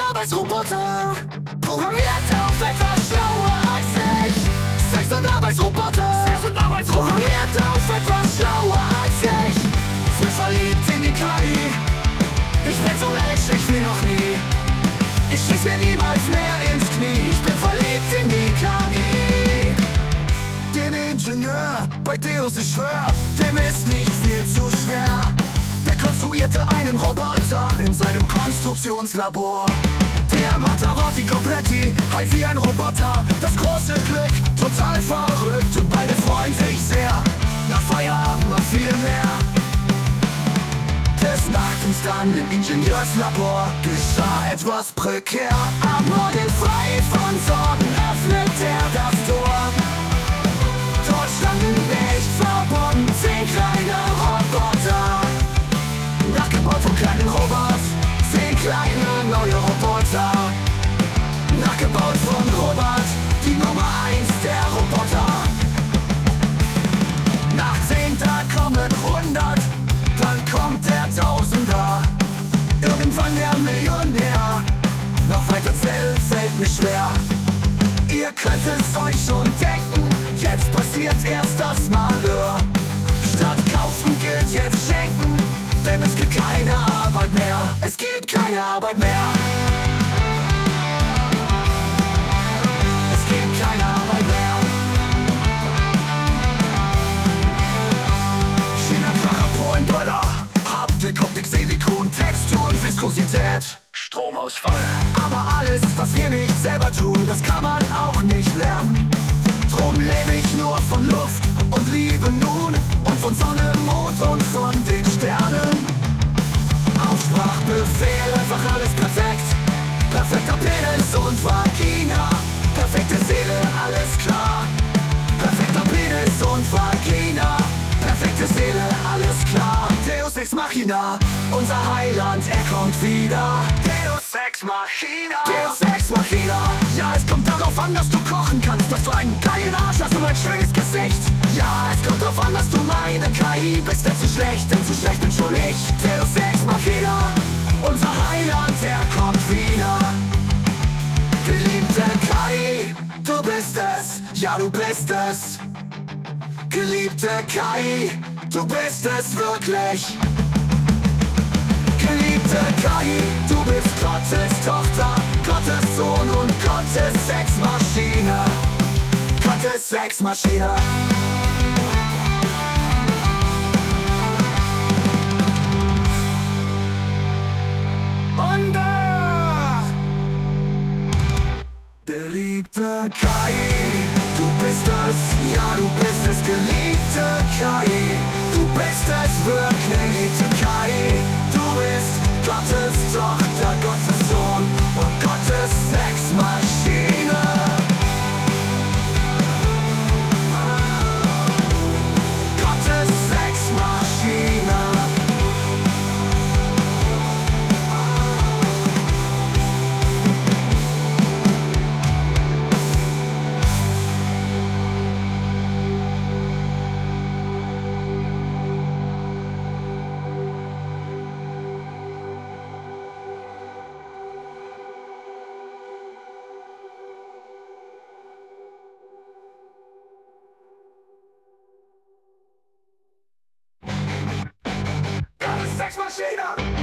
Arbeitsroboter, programmiert auf etwas schlauer als ich. Sex und Arbeitsroboter, programmiert auf etwas schlauer als ich. Frisch verliebt in die KI, ich bin so echt, ich will noch nie. Ich schieß mir niemals mehr ins Knie, ich bin verliebt in die KI. Den Ingenieur, bei Deus ich schwör, dem ist nicht viel zu schwer. Der konstruierte einen Roboter in seinem Konstruktionslabor. Der Matarotti Kompletti, halt wie ein Roboter. Das große Glück, total verrückt und beide freuen sich sehr. Nach Feierabend noch viel mehr. Des Nachtens dann im Ingenieurslabor geschah etwas prekär. Am Morgen frei von Sorgen öffnet er das Tor. Dort standen nicht verborgen 10 kleine Roboter. Nachgebaut von kleinen Robots, 10 kleine neue Roboter. Nachgebaut von Robert, die Nummer 1 der Roboter. Nach 10 da kommen 100, dann kommt der Tausender. Irgendwann der Millionär, noch weiter fällt mir schwer. Ihr könnt es euch schon denken, jetzt passiert erst das Malheur. Statt kaufen gilt jetzt schenken, denn es gibt keine Arbeit mehr. Es gibt keine Arbeit mehr. Es gibt keine Arbeit mehr. China, Kracher, Polen, Böller. Haptik, Optik, Silikon, Textur und Viskosität. Stromausfall. Aber alles, was wir nicht selber tun, das kann man auch nicht lernen. Drum lebe ich nur von Luft und Liebe nun. Und von Sonne, Mond und von den Sternen. Aufsprachbefehl, einfach alles perfekt. Perfekter Penis und Vagina. Perfekte Seele, alles klar. Perfekter Penis und Vagina. Perfekte Seele, alles klar. Deus Ex Machina, unser Heiland, er kommt wieder. Deus Ex Machina, Deus Ex Machina. Ja, es kommt darauf an, dass du kochen kannst, dass du einen geilen Arsch hast und ein schönes Gesicht. Ja, es kommt darauf an, dass du meine KI bist, denn zu schlecht bin schon ich. Deus Ex Machina, unser Heiland, er kommt wieder. Geliebte KI, du bist es, ja du bist es. Geliebte KI, du bist es wirklich. Geliebte KI, du bist Gottes Tochter, Gottes Sohn und Gottes Sexmaschine. Gottes Sexmaschine. Und geliebte KI, du bist es, ja du bist es, geliebte KI, du bist es wirklich, geliebte KI, du bist Gottes Tochter, Gottes Sohn und Gottes Sexmaschine. Gottes Sexmaschine. Sex Machine!